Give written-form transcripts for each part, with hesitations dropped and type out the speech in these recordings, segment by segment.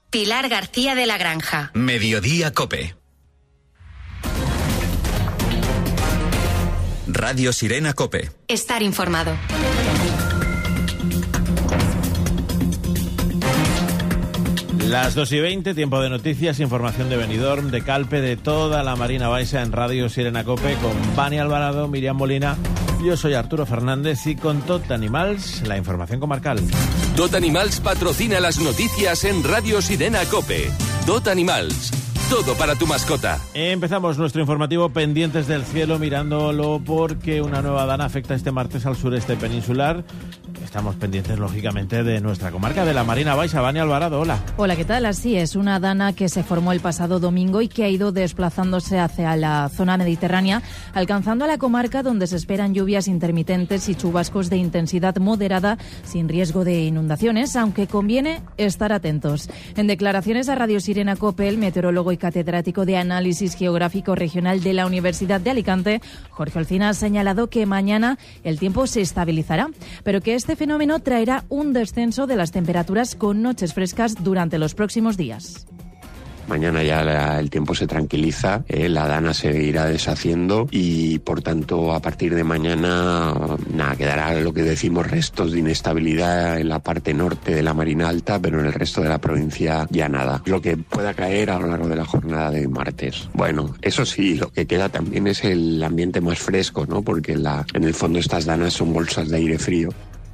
Pilar García de la Granja. Mediodía COPE. Radio Sirena COPE. Estar informado. Las 2:20, tiempo de noticias, información de Benidorm, de Calpe, de toda la Marina Baixa en Radio Sirena COPE con Vani Alvarado, Miriam Molina. Yo soy Arturo Fernández y con Tot Animals, la información comarcal. Tot Animals patrocina las noticias en Radio Sirena COPE. Tot Animals, todo para tu mascota. Empezamos nuestro informativo pendientes del cielo, mirándolo porque una nueva dana afecta este martes al sureste peninsular. Estamos pendientes, lógicamente, de nuestra comarca, de la Marina Baixa. Vani Alvarado, hola. Hola, ¿qué tal? Así es, una dana que se formó el pasado domingo y que ha ido desplazándose hacia la zona mediterránea, alcanzando a la comarca donde se esperan lluvias intermitentes y chubascos de intensidad moderada sin riesgo de inundaciones, aunque conviene estar atentos. En declaraciones a Radio Sirena COPE, el meteorólogo y catedrático de Análisis Geográfico Regional de la Universidad de Alicante, Jorge Olcina, ha señalado que mañana el tiempo se estabilizará, pero que este fenómeno traerá un descenso de las temperaturas con noches frescas durante los próximos días. Mañana ya el tiempo se tranquiliza, la dana se irá deshaciendo y por tanto a partir de mañana quedará lo que decimos restos de inestabilidad en la parte norte de la Marina Alta, pero en el resto de la provincia ya nada. Lo que pueda caer a lo largo de la jornada de martes. Bueno, eso sí, lo que queda también es el ambiente más fresco, ¿no? Porque en el fondo estas danas son bolsas de aire frío.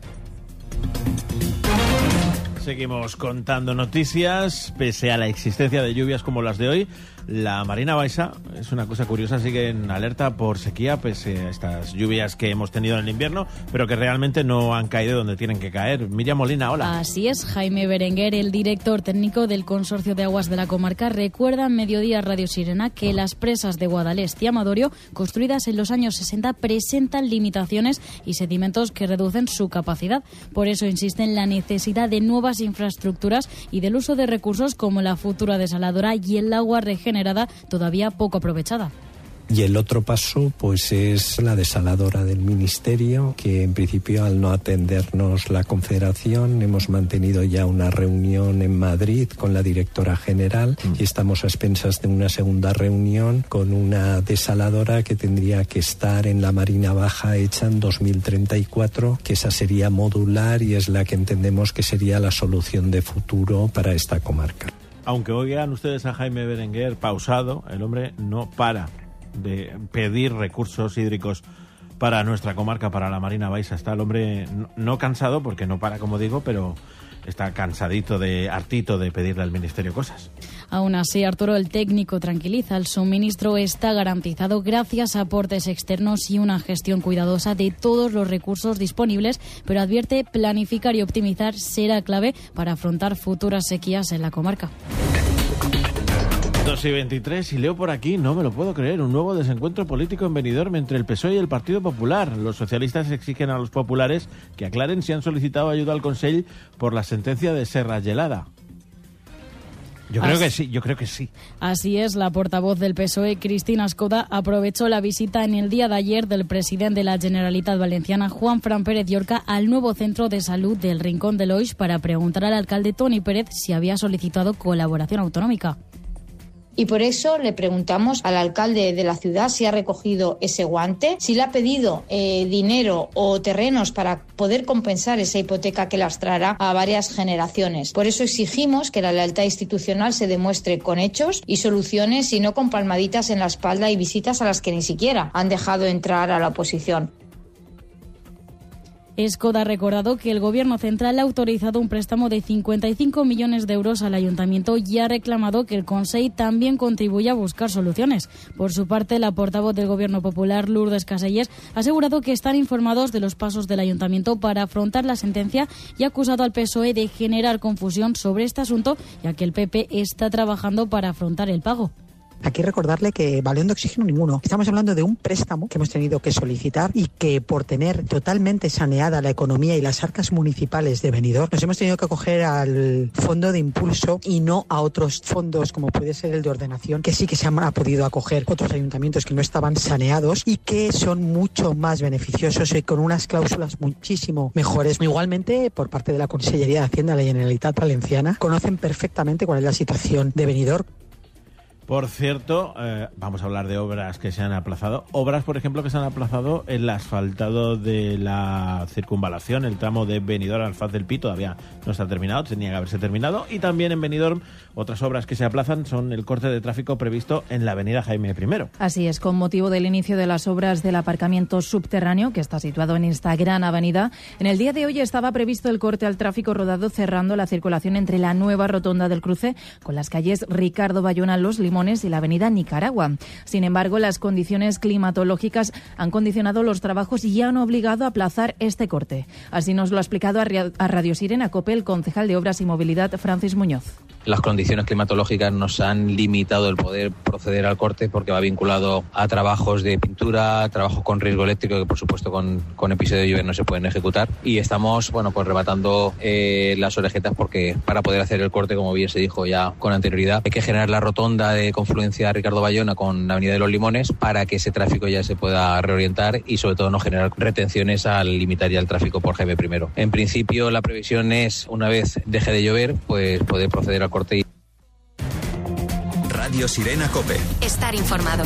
Seguimos contando noticias. Pese a la existencia de lluvias como las de hoy, la Marina Baixa, es una cosa curiosa, sigue en alerta por sequía, pese a estas lluvias que hemos tenido en el invierno, pero que realmente no han caído donde tienen que caer. Miriam Molina, hola. Así es, Jaime Berenguer, el director técnico del Consorcio de Aguas de la Comarca, recuerda en Mediodía Radio Sirena que las presas de Guadalest y Amadorio, construidas en los años 60, presentan limitaciones y sedimentos que reducen su capacidad. Por eso insiste en la necesidad de nuevas infraestructuras y del uso de recursos como la futura desaladora y el agua regenerada todavía poco aprovechada. Y el otro paso pues es la desaladora del Ministerio, que en principio al no atendernos la Confederación hemos mantenido ya una reunión en Madrid con la directora general y estamos a expensas de una segunda reunión con una desaladora que tendría que estar en la Marina Baja hecha en 2034, que esa sería modular y es la que entendemos que sería la solución de futuro para esta comarca. Aunque oigan ustedes a Jaime Berenguer pausado, el hombre no para de pedir recursos hídricos para nuestra comarca, para la Marina Baixa. Está el hombre no cansado, porque no para, como digo, pero está cansadito, hartito de pedirle al Ministerio cosas. Aún así, Arturo, el técnico tranquiliza. El suministro está garantizado gracias a aportes externos y una gestión cuidadosa de todos los recursos disponibles, pero advierte planificar y optimizar será clave para afrontar futuras sequías en la comarca. 2:23 y leo por aquí, no me lo puedo creer, un nuevo desencuentro político en Benidorm entre el PSOE y el Partido Popular. Los socialistas exigen a los populares que aclaren si han solicitado ayuda al Consell por la sentencia de Serra Gelada. Yo creo que sí. Así es, la portavoz del PSOE, Cristina Escoda, aprovechó la visita en el día de ayer del presidente de la Generalitat Valenciana, Juanfran Pérez Llorca, al nuevo centro de salud del Rincón de Loix para preguntar al alcalde Toni Pérez si había solicitado colaboración autonómica. Y por eso le preguntamos al alcalde de la ciudad si ha recogido ese guante, si le ha pedido dinero o terrenos para poder compensar esa hipoteca que lastrará a varias generaciones. Por eso exigimos que la lealtad institucional se demuestre con hechos y soluciones y no con palmaditas en la espalda y visitas a las que ni siquiera han dejado entrar a la oposición. Escoda ha recordado que el Gobierno central ha autorizado un préstamo de 55 millones de euros al Ayuntamiento y ha reclamado que el Consell también contribuya a buscar soluciones. Por su parte, la portavoz del Gobierno Popular, Lourdes Caselles, ha asegurado que están informados de los pasos del Ayuntamiento para afrontar la sentencia y ha acusado al PSOE de generar confusión sobre este asunto, ya que el PP está trabajando para afrontar el pago. Aquí recordarle que balón de oxígeno ninguno. Estamos hablando de un préstamo que hemos tenido que solicitar y que por tener totalmente saneada la economía y las arcas municipales de Benidorm, nos hemos tenido que acoger al fondo de impulso y no a otros fondos como puede ser el de ordenación, que sí que se han podido acoger otros ayuntamientos que no estaban saneados y que son mucho más beneficiosos y con unas cláusulas muchísimo mejores. Igualmente, por parte de la Consellería de Hacienda de la Generalitat Valenciana, conocen perfectamente cuál es la situación de Benidorm. Por cierto, vamos a hablar de obras que se han aplazado. Obras, por ejemplo, que se han aplazado, el asfaltado de la circunvalación, el tramo de Benidorm a Alfaz del Pi, todavía no está terminado, tenía que haberse terminado. Y también en Benidorm, otras obras que se aplazan son el corte de tráfico previsto en la avenida Jaime I. Así es, con motivo del inicio de las obras del aparcamiento subterráneo, que está situado en esta gran avenida, en el día de hoy estaba previsto el corte al tráfico rodado cerrando la circulación entre la nueva rotonda del cruce con las calles Ricardo Bayona, Los Limones y la avenida Nicaragua. Sin embargo, las condiciones climatológicas han condicionado los trabajos y han obligado a aplazar este corte. Así nos lo ha explicado a Radio Sirena COPE el concejal de Obras y Movilidad, Francis Muñoz. Las condiciones climatológicas nos han limitado el poder proceder al corte porque va vinculado a trabajos de pintura, trabajos con riesgo eléctrico que por supuesto con episodio de lluvia no se pueden ejecutar, y estamos rematando las orejetas porque para poder hacer el corte, como bien se dijo ya con anterioridad, hay que generar la rotonda de confluencia Ricardo Bayona con la avenida de Los Limones para que ese tráfico ya se pueda reorientar y sobre todo no generar retenciones al limitar ya el tráfico por Jaime I. En principio la previsión es, una vez deje de llover, pues poder proceder al corte. Radio Sirena COPE. Estar informado.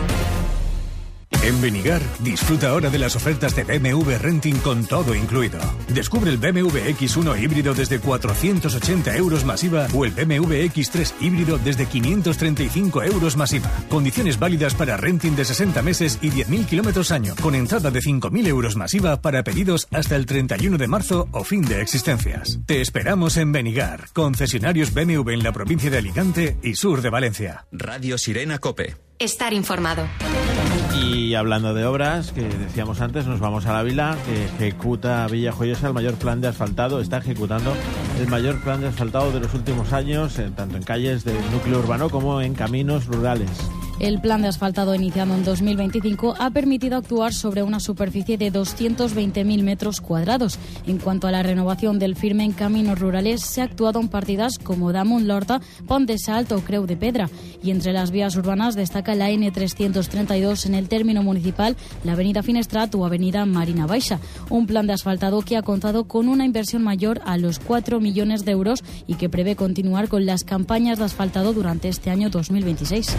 En Benigar, disfruta ahora de las ofertas de BMW Renting con todo incluido. Descubre el BMW X1 híbrido desde 480 euros más IVA o el BMW X3 híbrido desde 535 euros más IVA. Condiciones válidas para renting de 60 meses y 10.000 kilómetros año, con entrada de 5.000 euros más IVA para pedidos hasta el 31 de marzo o fin de existencias. Te esperamos en Benigar, concesionarios BMW en la provincia de Alicante y sur de Valencia. Radio Sirena COPE. Estar informado. Y hablando de obras, que decíamos antes, nos vamos a Ávila, que ejecuta Villajoyosa el mayor plan de asfaltado, está ejecutando el mayor plan de asfaltado de los últimos años, tanto en calles del núcleo urbano como en caminos rurales. El plan de asfaltado iniciado en 2025 ha permitido actuar sobre una superficie de 220.000 metros cuadrados. En cuanto a la renovación del firme en caminos rurales, se ha actuado en partidas como Damunt l'Horta, Pont de Salt o Creu de Pedra. Y entre las vías urbanas destaca la N332 en el término municipal, la avenida Finestrat o avenida Marina Baixa. Un plan de asfaltado que ha contado con una inversión mayor a los 4 millones de euros y que prevé continuar con las campañas de asfaltado durante este año 2026.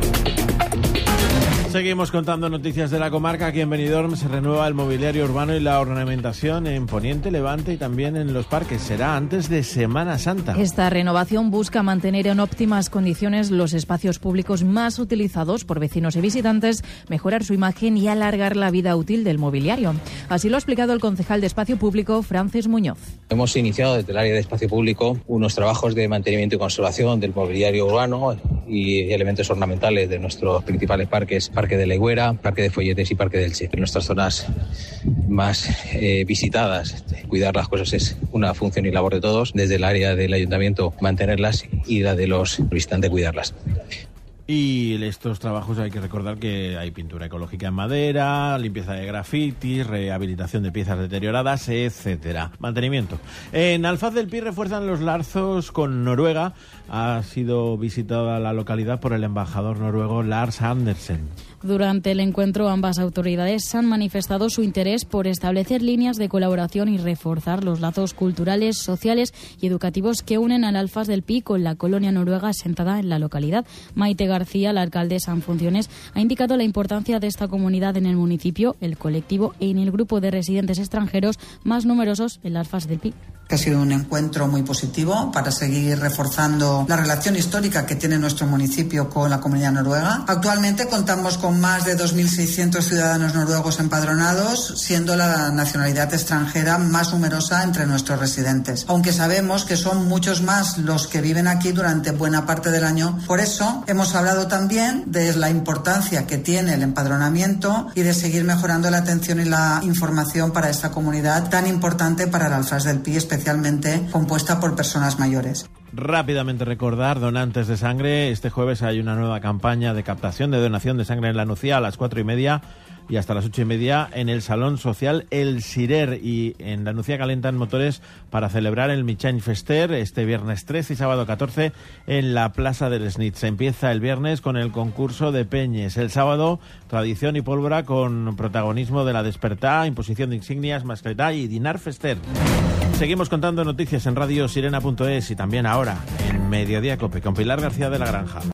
Seguimos contando noticias de la comarca. Aquí en Benidorm se renueva el mobiliario urbano y la ornamentación en Poniente, Levante y también en los parques. Será antes de Semana Santa. Esta renovación busca mantener en óptimas condiciones los espacios públicos más utilizados por vecinos y visitantes, mejorar su imagen y alargar la vida útil del mobiliario. Así lo ha explicado el concejal de Espacio Público, Francis Muñoz. Hemos iniciado desde el área de Espacio Público unos trabajos de mantenimiento y conservación del mobiliario urbano y elementos ornamentales de nuestros principales parques, Parque de la Higuera, Parque de Folletes y Parque del Che. En nuestras zonas más visitadas, cuidar las cosas es una función y labor de todos. Desde el área del ayuntamiento mantenerlas y la de los visitantes cuidarlas. Y estos trabajos hay que recordar que hay pintura ecológica en madera, limpieza de grafitis, rehabilitación de piezas deterioradas, etcétera. Mantenimiento. En Alfaz del Pi refuerzan los lazos con Noruega. Ha sido visitada la localidad por el embajador noruego Lars Andersen. Durante el encuentro, ambas autoridades han manifestado su interés por establecer líneas de colaboración y reforzar los lazos culturales, sociales y educativos que unen al Alfaz del Pi con la colonia noruega asentada en la localidad. Maite García, la alcaldesa en funciones, ha indicado la importancia de esta comunidad en el municipio, el colectivo y en el grupo de residentes extranjeros más numerosos en el Alfaz del Pi. Ha sido un encuentro muy positivo para seguir reforzando la relación histórica que tiene nuestro municipio con la comunidad noruega. Actualmente contamos con más de 2.600 ciudadanos noruegos empadronados, siendo la nacionalidad extranjera más numerosa entre nuestros residentes. Aunque sabemos que son muchos más los que viven aquí durante buena parte del año. Por eso hemos hablado también de la importancia que tiene el empadronamiento y de seguir mejorando la atención y la información para esta comunidad tan importante para el Alfaz del Pi especialmente. especialmente compuesta por personas mayores. Rápidamente recordar, donantes de sangre, este jueves hay una nueva campaña de captación de donación de sangre en La Nucía a las 4:30 y hasta las 8:30 en el Salón Social El Sirer, y en La Nucía calentan motores para celebrar el Mitjany Fester este viernes 13 y sábado 14 en la Plaza del Snit. Se empieza el viernes con el concurso de peñes, el sábado tradición y pólvora con protagonismo de la Despertá, imposición de insignias, mascletá y dinar fester. Seguimos contando noticias en radiosirena.es y también ahora en Mediodía Cope con Pilar García de la Granja.